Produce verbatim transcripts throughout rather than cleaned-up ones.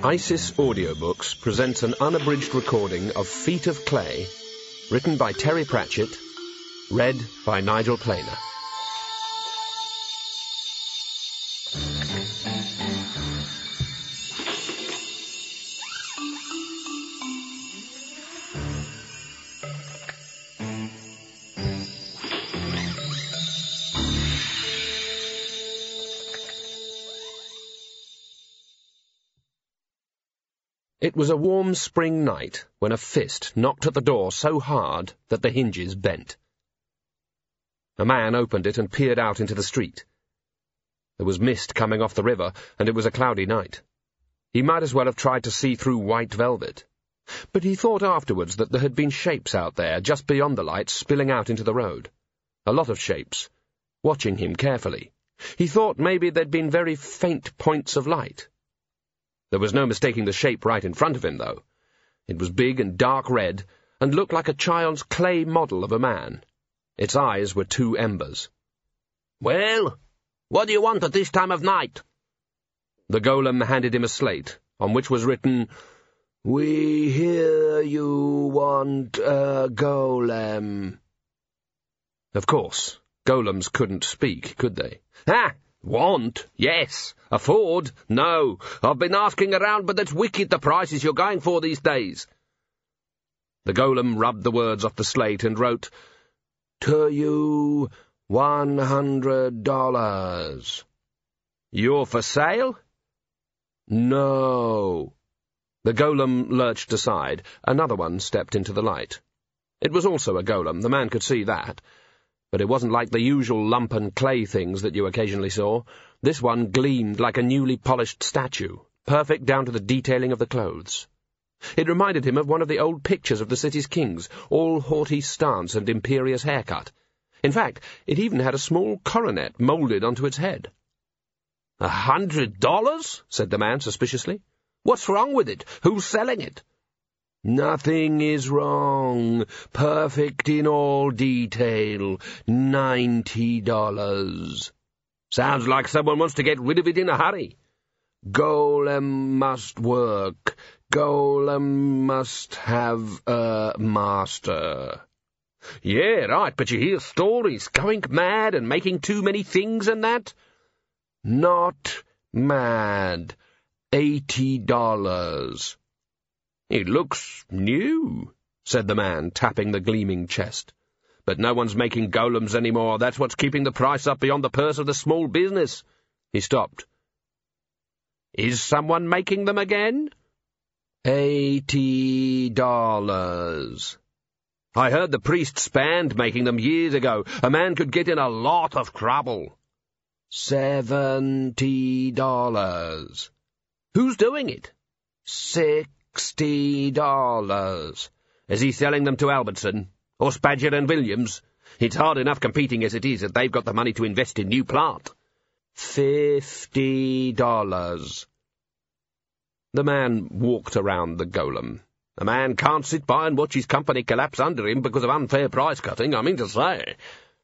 ISIS Audiobooks presents an unabridged recording of Feet of Clay, written by Terry Pratchett, read by Nigel Planer. It was a warm spring night when a fist knocked at the door so hard that the hinges bent. A man opened it and peered out into the street. There was mist coming off the river, and it was a cloudy night. He might as well have tried to see through white velvet. But he thought afterwards that there had been shapes out there, just beyond the lights, spilling out into the road. A lot of shapes, watching him carefully. He thought maybe there'd been very faint points of light. There was no mistaking the shape right in front of him, though. It was big and dark red, and looked like a child's clay model of a man. Its eyes were two embers. "Well, what do you want at this time of night?" The golem handed him a slate, on which was written, "We hear you want a golem." Of course, golems couldn't speak, could they? "Ha! Want? Yes. Afford? No. I've been asking around, but it's wicked the prices you're going for these days." The golem rubbed the words off the slate and wrote, "To you, one hundred dollars. "You're for sale?" "No." The golem lurched aside. Another one stepped into the light. It was also a golem, the man could see that. But it wasn't like the usual lump and clay things that you occasionally saw. This one gleamed like a newly polished statue, perfect down to the detailing of the clothes. It reminded him of one of the old pictures of the city's kings, all haughty stance and imperious haircut. In fact, it even had a small coronet moulded onto its head. "A hundred dollars?" said the man suspiciously. "What's wrong with it? Who's selling it?" "Nothing is wrong. Perfect in all detail. Ninety dollars. Sounds like someone wants to get rid of it in a hurry." "Golem must work. Golem must have a master." "Yeah, right, but you hear stories, going mad and making too many things and that?" "Not mad. Eighty dollars. "It looks new," said the man, tapping the gleaming chest. "But no one's making golems any more. That's what's keeping the price up beyond the purse of the small business." He stopped. "Is someone making them again?" Eighty dollars. "I heard the priests banned making them years ago. A man could get in a lot of trouble." Seventy dollars. "Who's doing it?" Sixty dollars. "Is he selling them to Albertson? Or Spadger and Williams? It's hard enough competing as it is that they've got the money to invest in new plant." Fifty dollars. The man walked around the golem. "A man can't sit by and watch his company collapse under him because of unfair price-cutting, I mean to say."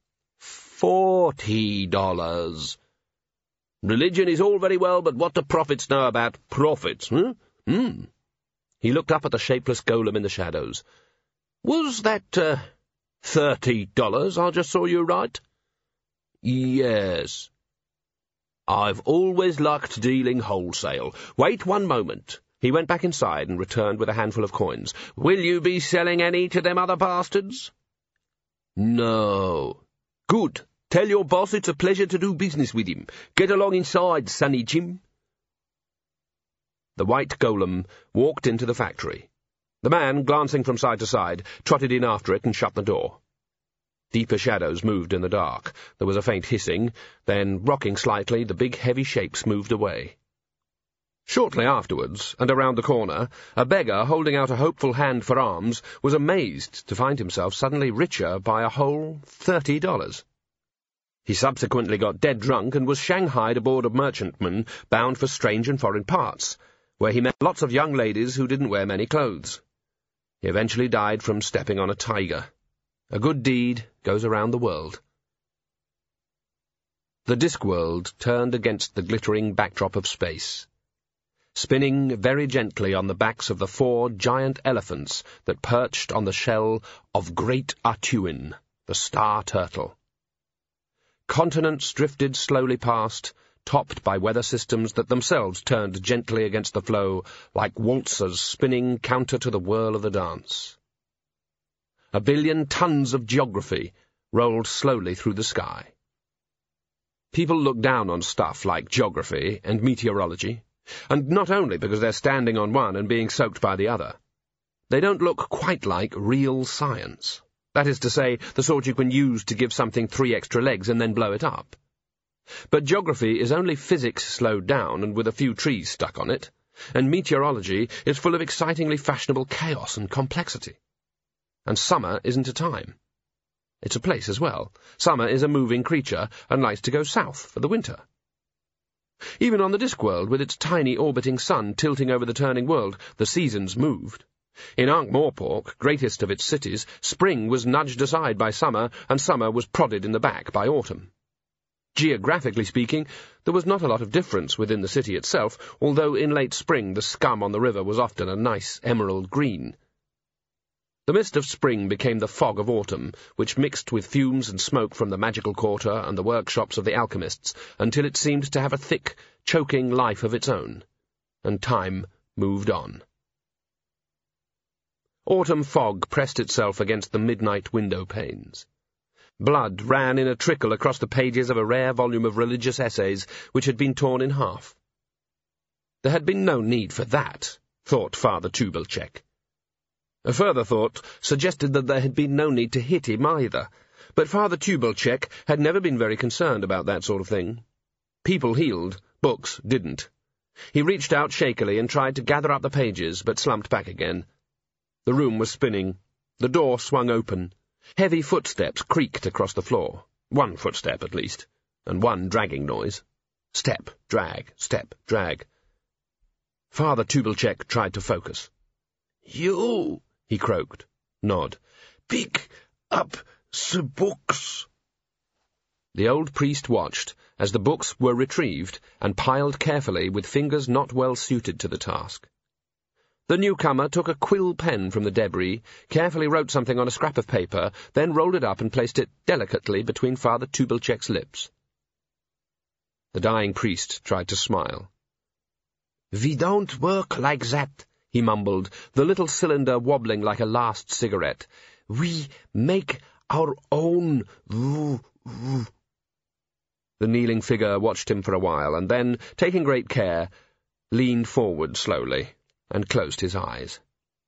Forty dollars. "Religion is all very well, but what do prophets know about profits, huh? Hmm." He looked up at the shapeless golem in the shadows. "Was that, uh, thirty dollars I just saw you write?" "Yes." "I've always liked dealing wholesale. Wait one moment." He went back inside and returned with a handful of coins. "Will you be selling any to them other bastards?" "No." "Good. Tell your boss it's a pleasure to do business with him. Get along inside, Sonny Jim." The white golem walked into the factory. The man, glancing from side to side, trotted in after it and shut the door. Deeper shadows moved in the dark. There was a faint hissing. Then, rocking slightly, the big heavy shapes moved away. Shortly afterwards, and around the corner, a beggar holding out a hopeful hand for alms was amazed to find himself suddenly richer by a whole thirty dollars. He subsequently got dead drunk and was shanghaied aboard a merchantman bound for strange and foreign parts, where he met lots of young ladies who didn't wear many clothes. He eventually died from stepping on a tiger. A good deed goes around the world. The Discworld turned against the glittering backdrop of space. spinning very gently on the backs of the four giant elephants that perched on the shell of Great Atuin, the star turtle. Continents drifted slowly past, topped by weather systems that themselves turned gently against the flow, like waltzers spinning counter to the whirl of the dance. A billion tons of geography rolled slowly through the sky. People look down on stuff like geography and meteorology, and not only because they're standing on one and being soaked by the other. They don't look quite like real science. That is to say, the sort you can use to give something three extra legs and then blow it up. But geography is only physics slowed down and with a few trees stuck on it, and meteorology is full of excitingly fashionable chaos and complexity. And summer isn't a time. It's a place as well. Summer is a moving creature and likes to go south for the winter. Even on the Discworld, with its tiny orbiting sun tilting over the turning world, the seasons moved. In Ankh-Morpork, greatest of its cities, spring was nudged aside by summer, and summer was prodded in the back by autumn. Geographically speaking, there was not a lot of difference within the city itself, although in late spring the scum on the river was often a nice emerald green. The mist of spring became the fog of autumn, which mixed with fumes and smoke from the magical quarter and the workshops of the alchemists, until it seemed to have a thick, choking life of its own, and time moved on. Autumn fog pressed itself against the midnight window panes. Blood ran in a trickle across the pages of a rare volume of religious essays which had been torn in half. There had been no need for that, thought Father Tubelchek. A further thought suggested that there had been no need to hit him either, but Father Tubelchek had never been very concerned about that sort of thing. People healed, books didn't. He reached out shakily and tried to gather up the pages, but slumped back again. The room was spinning. The door swung open. Heavy footsteps creaked across the floor. One footstep, at least, and one dragging noise. Step, drag, step, drag. Father Tubelchek tried to focus. "You," he croaked. Nod. "Pick up the books." The old priest watched as the books were retrieved and piled carefully with fingers not well suited to the task. The newcomer took a quill pen from the debris, carefully wrote something on a scrap of paper, then rolled it up and placed it delicately between Father Tubelchek's lips. The dying priest tried to smile. "We don't work like that," he mumbled, the little cylinder wobbling like a last cigarette. "We make our own woo woo." The kneeling figure watched him for a while, and then, taking great care, leaned forward slowly and closed his eyes.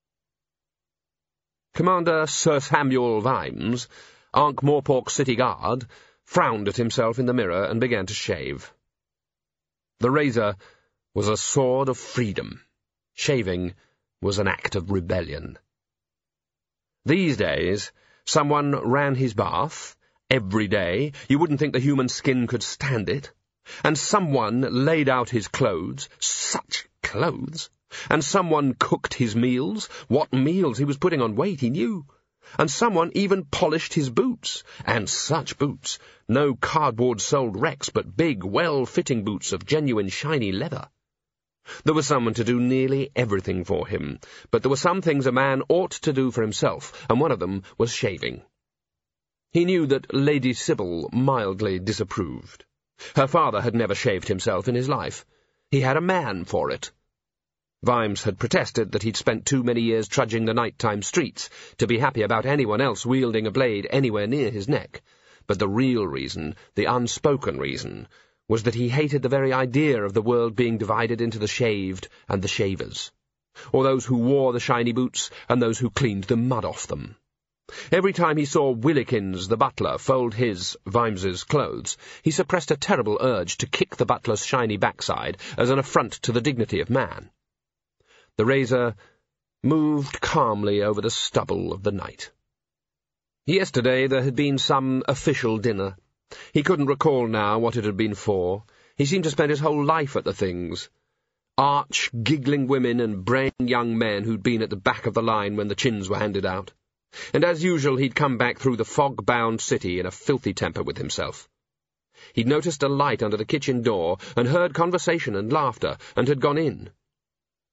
Commander Sir Samuel Vimes, Ankh-Morpork City Guard, frowned at himself in the mirror and began to shave. The razor was a sword of freedom. Shaving was an act of rebellion. These days, someone ran his bath, every day, you wouldn't think the human skin could stand it, and someone laid out his clothes, such clothes, and someone cooked his meals, what meals he was putting on weight he knew, and someone even polished his boots, and such boots, no cardboard-soled wrecks, but big, well-fitting boots of genuine shiny leather. There was someone to do nearly everything for him, but there were some things a man ought to do for himself, and one of them was shaving. He knew that Lady Sybil mildly disapproved. Her father had never shaved himself in his life. He had a man for it. Vimes had protested that he'd spent too many years trudging the nighttime streets to be happy about anyone else wielding a blade anywhere near his neck, but the real reason, the unspoken reason, was that he hated the very idea of the world being divided into the shaved and the shavers, or those who wore the shiny boots and those who cleaned the mud off them. Every time he saw Willikins, the butler, fold his, Vimes's, clothes, he suppressed a terrible urge to kick the butler's shiny backside as an affront to the dignity of man. The razor moved calmly over the stubble of the night. Yesterday there had been some official dinner. He couldn't recall now what it had been for. He seemed to spend his whole life at the things. Arch, giggling women and braying young men who'd been at the back of the line when the chins were handed out. And as usual he'd come back through the fog-bound city in a filthy temper with himself. He'd noticed a light under the kitchen door and heard conversation and laughter, and had gone in.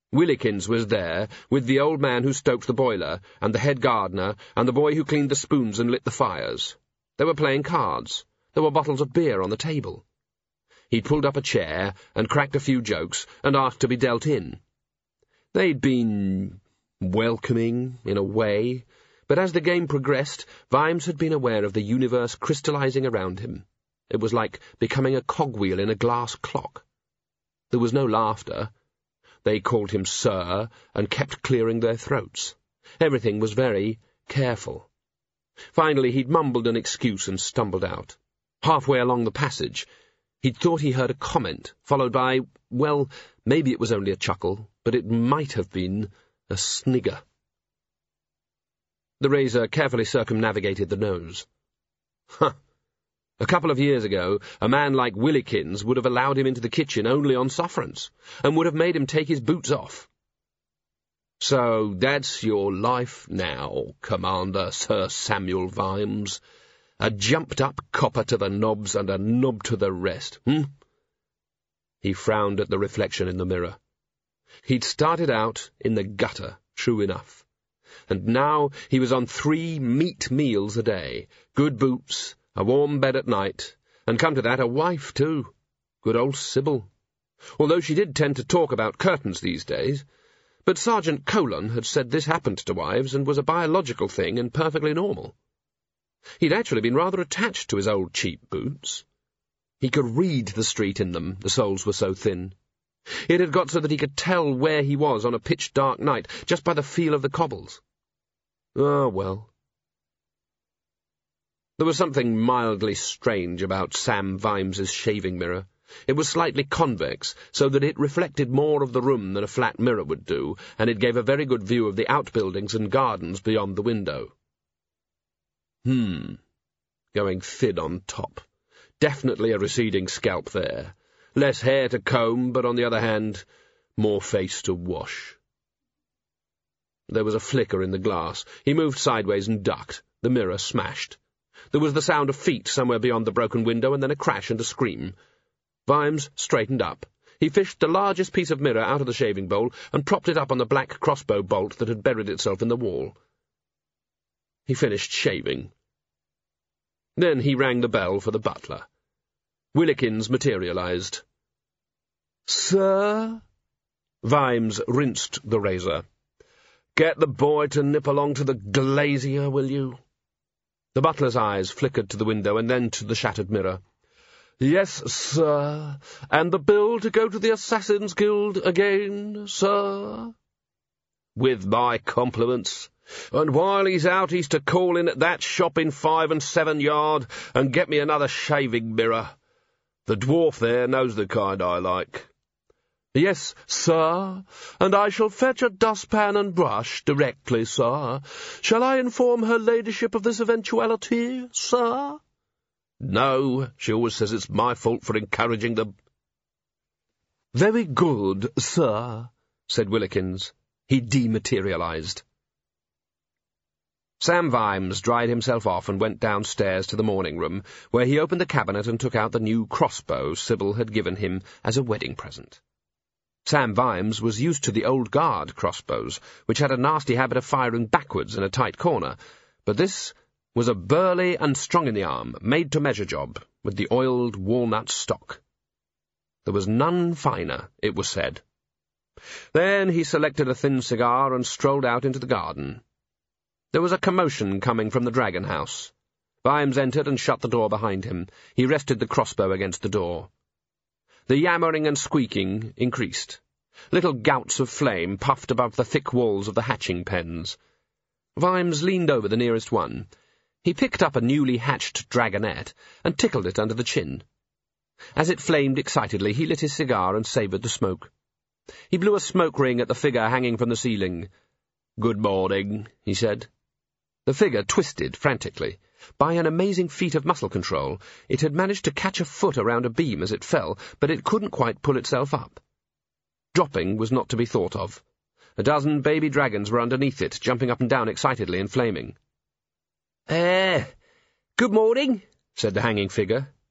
Willikins was there, with the old man who stoked the boiler, and the head gardener, and the boy who cleaned the spoons and lit the fires. They were playing cards. There were bottles of beer on the table. He'd pulled up a chair and cracked a few jokes and asked to be dealt in. They'd been welcoming, in a way, but as the game progressed, Vimes had been aware of the universe crystallizing around him. It was like becoming a cogwheel in a glass clock. There was no laughter. They called him Sir and kept clearing their throats. Everything was very careful. Finally he'd mumbled an excuse and stumbled out. Halfway along the passage, he'd thought he heard a comment, followed by, well, maybe it was only a chuckle, but it might have been a snigger. The razor carefully circumnavigated the nose. Huh! A couple of years ago, a man like Willikins would have allowed him into the kitchen only on sufferance, and would have made him take his boots off. So that's your life now, Commander Sir Samuel Vimes. A jumped-up copper to the knobs and a knob to the rest, hmm? He frowned at the reflection in the mirror. He'd started out in the gutter, true enough. And now he was on three meat meals a day, good boots, a warm bed at night, and come to that, a wife, too. Good old Sybil. Although she did tend to talk about curtains these days. But Sergeant Colon had said this happened to wives and was a biological thing and perfectly normal. He'd actually been rather attached to his old cheap boots. He could read the street in them, the soles were so thin. It had got so that he could tell where he was on a pitch-dark night, just by the feel of the cobbles. Ah, well. There was something mildly strange about Sam Vimes's shaving mirror. It was slightly convex, so that it reflected more of the room than a flat mirror would do, and it gave a very good view of the outbuildings and gardens beyond the window. Hmm. Going thin on top. Definitely a receding scalp there. Less hair to comb, but on the other hand, more face to wash. There was a flicker in the glass. He moved sideways and ducked. The mirror smashed. There was the sound of feet somewhere beyond the broken window, and then a crash and a scream. Vimes straightened up. He fished the largest piece of mirror out of the shaving bowl and propped it up on the black crossbow bolt that had buried itself in the wall. He finished shaving. Then he rang the bell for the butler. Willikins materialized. "Sir?" Vimes rinsed the razor. "Get the boy to nip along to the glazier, will you?" The butler's eyes flickered to the window and then to the shattered mirror. "Yes, sir. And the bill to go to the Assassin's Guild again, sir?" "With my compliments. And while he's out, he's to call in at that shop in Five and Seven Yard and get me another shaving mirror. The dwarf there knows the kind I like." "Yes, sir, and I shall fetch a dustpan and brush directly, sir. Shall I inform her ladyship of this eventuality, sir?" "No, she always says it's my fault for encouraging them." "Very good, sir," said Willikins. He dematerialized. Sam Vimes dried himself off and went downstairs to the morning-room, where he opened the cabinet and took out the new crossbow Sybil had given him as a wedding present. Sam Vimes was used to the old guard crossbows, which had a nasty habit of firing backwards in a tight corner, but this was a burly and strong-in-the-arm, made-to-measure job, with the oiled walnut stock. There was none finer, it was said. Then he selected a thin cigar and strolled out into the garden. There was a commotion coming from the Dragon House. Vimes entered and shut the door behind him. He rested the crossbow against the door. The yammering and squeaking increased. Little gouts of flame puffed above the thick walls of the hatching pens. Vimes leaned over the nearest one. He picked up a newly hatched dragonette and tickled it under the chin. As it flamed excitedly, he lit his cigar and savoured the smoke. He blew a smoke ring at the figure hanging from the ceiling. "Good morning," he said. The figure twisted frantically. By an amazing feat of muscle control, it had managed to catch a foot around a beam as it fell, but it couldn't quite pull itself up. Dropping was not to be thought of. A dozen baby dragons were underneath it, jumping up and down excitedly and flaming. "Eh, good morning," said the hanging figure.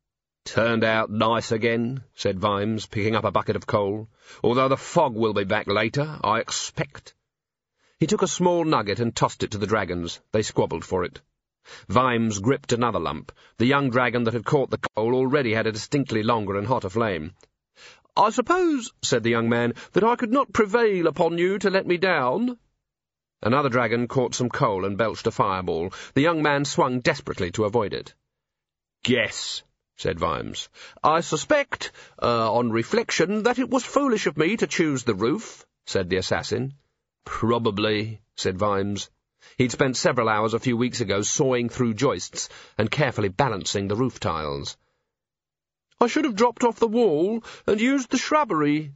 "Turned out nice again," said Vimes, picking up a bucket of coal, "although the fog will be back later, I expect." He took a small nugget and tossed it to the dragons. They squabbled for it. Vimes gripped another lump. The young dragon that had caught the coal already had a distinctly longer and hotter flame. "I suppose," said the young man, "that I could not prevail upon you to let me down?" Another dragon caught some coal and belched a fireball. The young man swung desperately to avoid it. "Guess," said Vimes. "I suspect, uh, on reflection, that it was foolish of me to choose the roof," said the assassin. "Probably," said Vimes. He'd spent several hours a few weeks ago sawing through joists and carefully balancing the roof tiles. "I should have dropped off the wall and used the shrubbery."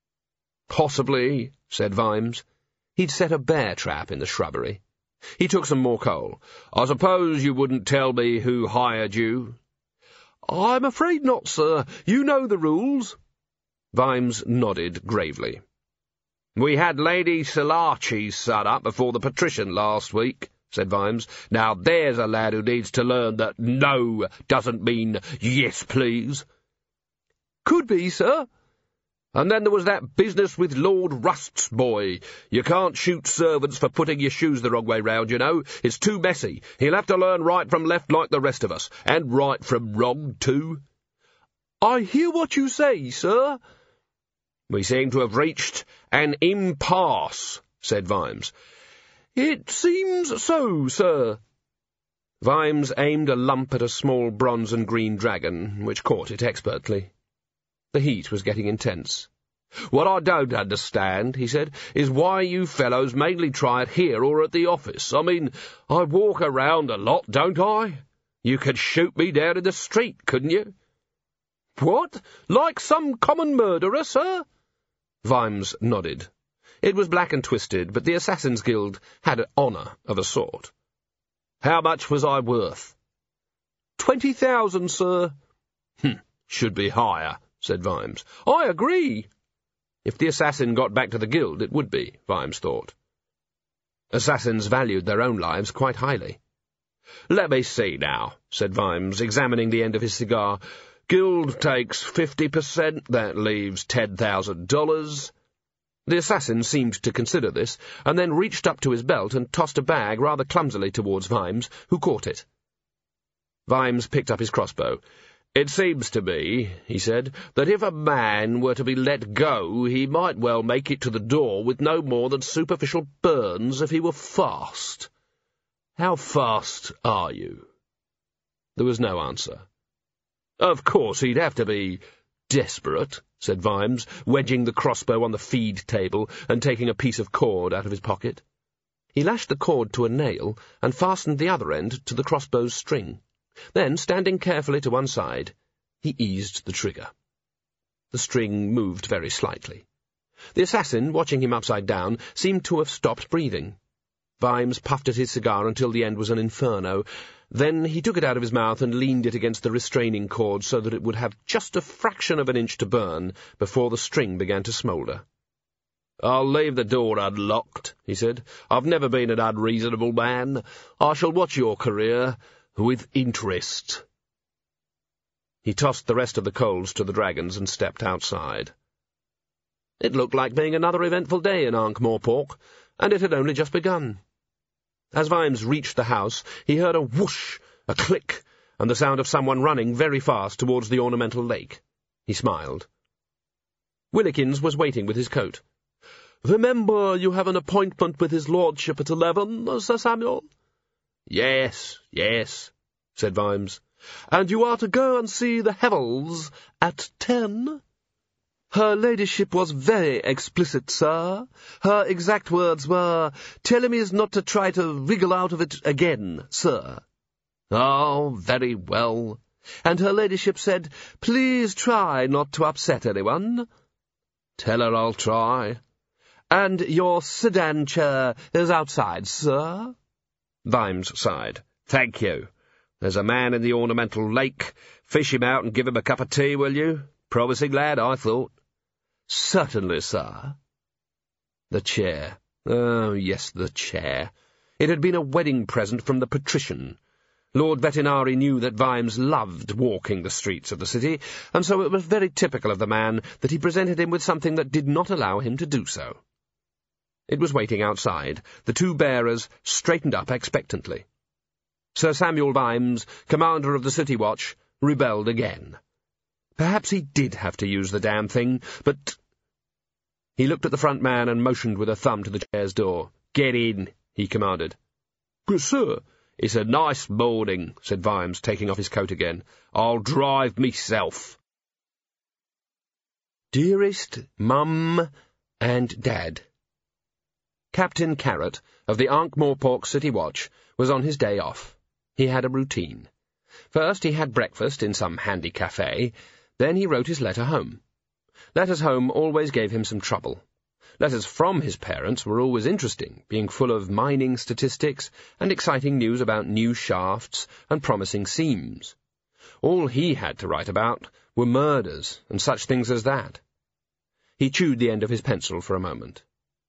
"Possibly," said Vimes. He'd set a bear trap in the shrubbery. He took some more coal. "I suppose you wouldn't tell me who hired you?" "I'm afraid not, sir. You know the rules." Vimes nodded gravely. "We had Lady Selachi's son up before the patrician last week," said Vimes. "Now there's a lad who needs to learn that no doesn't mean yes, please." "Could be, sir." "And then there was that business with Lord Rust's boy. You can't shoot servants for putting your shoes the wrong way round, you know. It's too messy. He'll have to learn right from left like the rest of us, and right from wrong, too." "I hear what you say, sir." "We seem to have reached an impasse," said Vimes. "It seems so, sir." Vimes aimed a lump at a small bronze and green dragon, which caught it expertly. The heat was getting intense. "What I don't understand," he said, "is why you fellows mainly try it here or at the office. I mean, I walk around a lot, don't I? You could shoot me down in the street, couldn't you?" "What? Like some common murderer, sir?" Vimes nodded. It was black and twisted, but the Assassin's Guild had honour of a sort. "How much was I worth?" Twenty thousand, sir." "Hm, should be higher," said Vimes. "I agree." If the assassin got back to the guild, it would be, Vimes thought. Assassins valued their own lives quite highly. "Let me see now," said Vimes, examining the end of his cigar. "Guild takes fifty percent, that leaves ten thousand dollars. The assassin seemed to consider this, and then reached up to his belt and tossed a bag rather clumsily towards Vimes, who caught it. Vimes picked up his crossbow. "It seems to me," he said, "that if a man were to be let go, he might well make it to the door with no more than superficial burns if he were fast. How fast are you?" There was no answer. "Of course he'd have to be desperate," said Vimes, wedging the crossbow on the feed table and taking a piece of cord out of his pocket. He lashed the cord to a nail and fastened the other end to the crossbow's string. Then, standing carefully to one side, he eased the trigger. The string moved very slightly. The assassin, watching him upside down, seemed to have stopped breathing. Vimes puffed at his cigar until the end was an inferno. Then he took it out of his mouth and leaned it against the restraining cord so that it would have just a fraction of an inch to burn before the string began to smoulder. "I'll leave the door unlocked," he said. "I've never been an unreasonable man. I shall watch your career with interest." He tossed the rest of the coals to the dragons and stepped outside. It looked like being another eventful day in Ankh-Morpork, and it had only just begun. As Vimes reached the house, he heard a whoosh, a click, and the sound of someone running very fast towards the ornamental lake. He smiled. Willikins was waiting with his coat. "Remember you have an appointment with his lordship at eleven, Sir Samuel?" "Yes, yes," said Vimes. "And you are to go and see the Hevels at ten?" "Her ladyship was very explicit, sir. Her exact words were, 'Tell him he is not to try to wriggle out of it again, sir.'" "Oh, very well." "And her ladyship said, 'Please try not to upset anyone.'" "Tell her I'll try." "And your sedan chair is outside, sir?" Vimes sighed. "Thank you. There's a man in the ornamental lake. Fish him out and give him a cup of tea, will you? Promising lad, I thought." "Certainly, sir." The chair. Oh, yes, the chair. It had been a wedding present from the patrician. Lord Vetinari knew that Vimes loved walking the streets of the city, and so it was very typical of the man that he presented him with something that did not allow him to do so. It was waiting outside, the two bearers straightened up expectantly. Sir Samuel Vimes, commander of the City Watch, rebelled again. Perhaps he did have to use the damn thing, but... He looked at the front man and motioned with a thumb to the chair's door. "Get in," he commanded. "Yes, sir." "It's a nice morning," said Vimes, taking off his coat again. "I'll drive myself." Dearest Mum and Dad. Captain Carrot, of the Ankh-Morpork City Watch, was on his day off. He had a routine. First he had breakfast in some handy cafe, then he wrote his letter home. Letters home always gave him some trouble. Letters from his parents were always interesting, being full of mining statistics and exciting news about new shafts and promising seams. All he had to write about were murders and such things as that. He chewed the end of his pencil for a moment.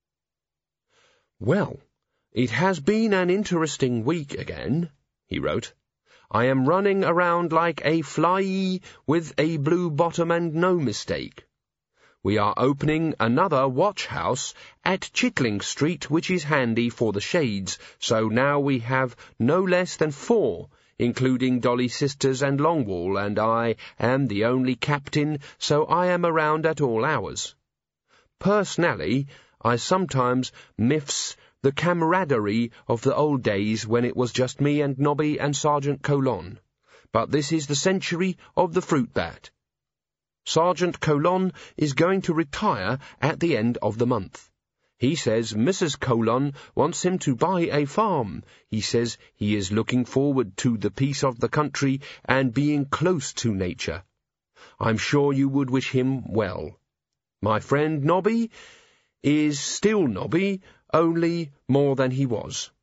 "Well, it has been an interesting week again," he wrote. "I am running around like a fly with a blue bottom and no mistake. We are opening another watch house at Chitling Street, which is handy for the shades, so now we have no less than four, including Dolly Sisters and Longwall, and I am the only captain, so I am around at all hours. Personally, I sometimes miss the camaraderie of the old days when it was just me and Nobby and Sergeant Colon. But this is the century of the fruit bat. Sergeant Colon is going to retire at the end of the month. He says Missus Colon wants him to buy a farm. He says he is looking forward to the peace of the country and being close to nature. I'm sure you would wish him well. My friend Nobby is still Nobby, only more than he was."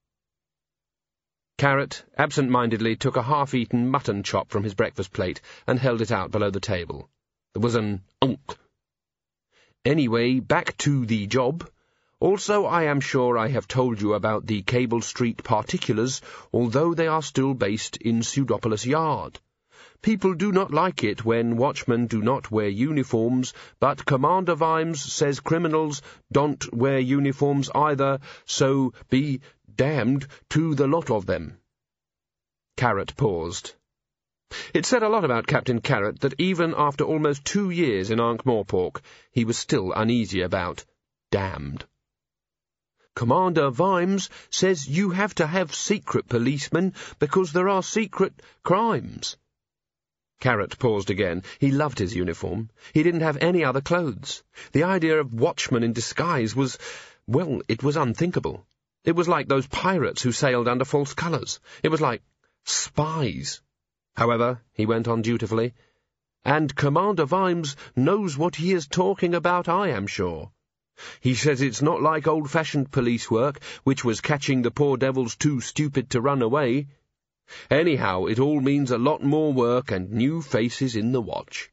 Carrot absent-mindedly took a half-eaten mutton chop from his breakfast plate and held it out below the table. There was an unk. "Anyway, back to the job. Also, I am sure I have told you about the Cable Street particulars, although they are still based in Pseudopolis Yard. People do not like it when watchmen do not wear uniforms, but Commander Vimes says criminals don't wear uniforms either, so be damned to the lot of them." Carrot paused. It said a lot about Captain Carrot that even after almost two years in Ankh-Morpork, he was still uneasy about damned. "Commander Vimes says you have to have secret policemen because there are secret crimes." Carrot paused again. He loved his uniform. He didn't have any other clothes. The idea of watchman in disguise was, well, it was unthinkable. It was like those pirates who sailed under false colours. It was like spies. However, he went on dutifully, "and Commander Vimes knows what he is talking about, I am sure. He says it's not like old-fashioned police work, which was catching the poor devils too stupid to run away. Anyhow, it all means a lot more work and new faces in the watch."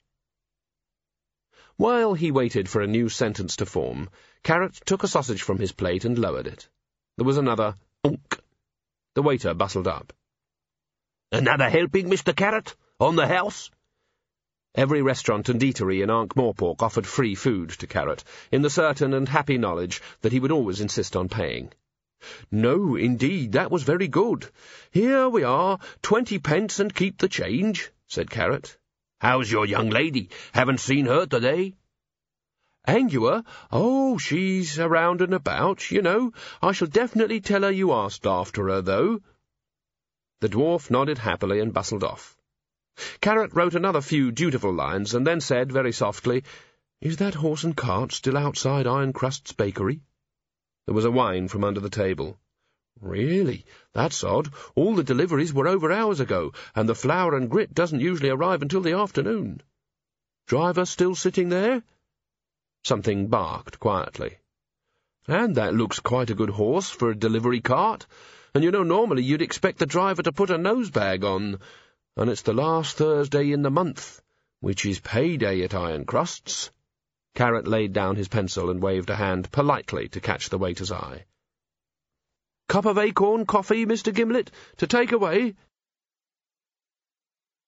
While he waited for a new sentence to form, Carrot took a sausage from his plate and lowered it. There was another unk. The waiter bustled up. "Another helping, Mister Carrot? On the house?" Every restaurant and eatery in Ankh-Morpork offered free food to Carrot, in the certain and happy knowledge that he would always insist on paying. "No, indeed, that was very good. Here we are, twenty pence and keep the change," said Carrot. "How's your young lady? Haven't seen her today?" "Angua? Oh, she's around and about, you know. I shall definitely tell her you asked after her, though." The dwarf nodded happily and bustled off. Carrot wrote another few dutiful lines, and then said, very softly, "Is that horse and cart still outside Ironcrust's bakery?" There was a whine from under the table. "Really? That's odd. All the deliveries were over hours ago, and the flour and grit doesn't usually arrive until the afternoon. Driver still sitting there?" Something barked quietly. "And that looks quite a good horse for a delivery cart. And you know, normally you'd expect the driver to put a nosebag on, and it's the last Thursday in the month, which is payday at Ironcrust's." Carrot laid down his pencil and waved a hand politely to catch the waiter's eye. "Cup of acorn coffee, Mister Gimlet, to take away?"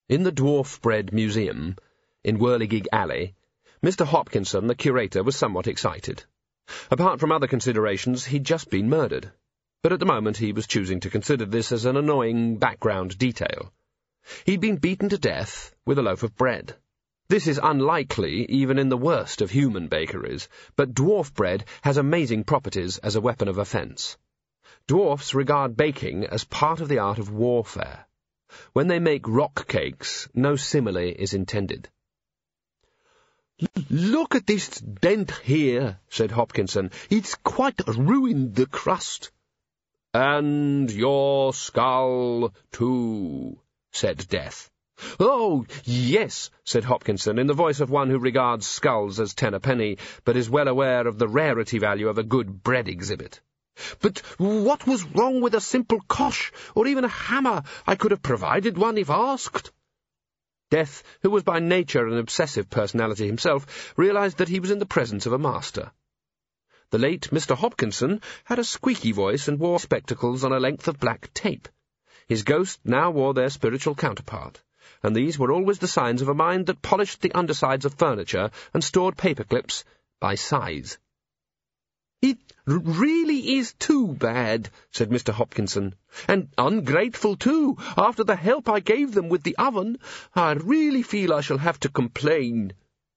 In the Dwarf Bread Museum, in Whirligig Alley, Mister Hopkinson, the curator, was somewhat excited. Apart from other considerations, he'd just been murdered. But at the moment he was choosing to consider this as an annoying background detail. He'd been beaten to death with a loaf of bread. This is unlikely even in the worst of human bakeries, but dwarf bread has amazing properties as a weapon of offence. Dwarfs regard baking as part of the art of warfare. When they make rock cakes, no simile is intended. "Look at this dent here," said Hopkinson. "It's quite ruined the crust." "And your skull, too," said Death. "Oh, yes," said Hopkinson, in the voice of one who regards skulls as ten a penny, but is well aware of the rarity value of a good bread exhibit. "But what was wrong with a simple cosh, or even a hammer? I could have provided one if asked." Death, who was by nature an obsessive personality himself, realized that he was in the presence of a master. The late Mister Hopkinson had a squeaky voice and wore spectacles on a length of black tape. His ghost now wore their spiritual counterpart, and these were always the signs of a mind that polished the undersides of furniture and stored paperclips by size. "It really is too bad," said Mister Hopkinson. "And ungrateful, too, after the help I gave them with the oven. I really feel I shall have to complain."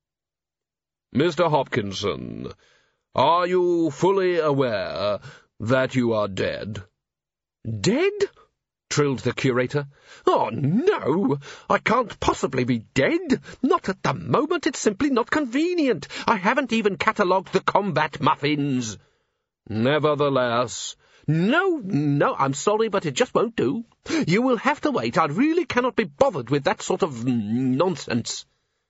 "Mister Hopkinson, are you fully aware that you are dead?" "Dead?" trilled the curator. "Oh, no! I can't possibly be dead. Not at the moment. It's simply not convenient. I haven't even catalogued the combat muffins." "Nevertheless—" No, no, I'm sorry, but it just won't do. You will have to wait. I really cannot be bothered with that sort of nonsense."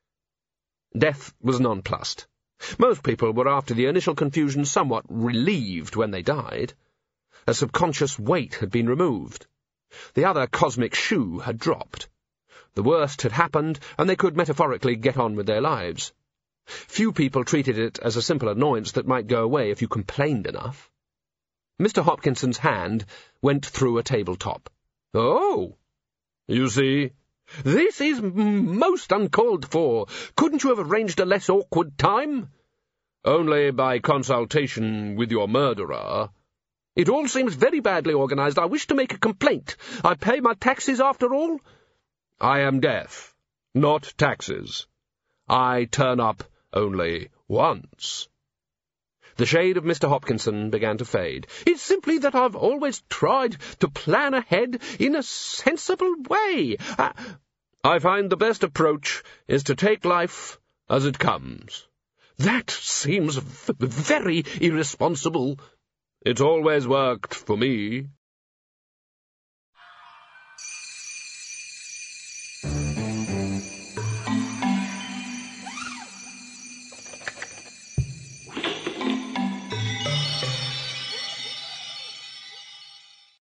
Death was nonplussed. Most people were, after the initial confusion, somewhat relieved when they died. A subconscious weight had been removed. The other cosmic shoe had dropped. The worst had happened, and they could metaphorically get on with their lives. Few people treated it as a simple annoyance that might go away if you complained enough. Mister Hopkinson's hand went through a tabletop. "Oh, you see, this is m most uncalled for. Couldn't you have arranged a less awkward time?" "Only by consultation with your murderer." "It all seems very badly organized. I wish to make a complaint. I pay my taxes after all." "I am Death, not taxes. I turn up only once." The shade of Mister Hopkinson began to fade. "It's simply that I've always tried to plan ahead in a sensible way. I, I find the best approach is to take life as it comes." "That seems v very irresponsible." "It's always worked for me."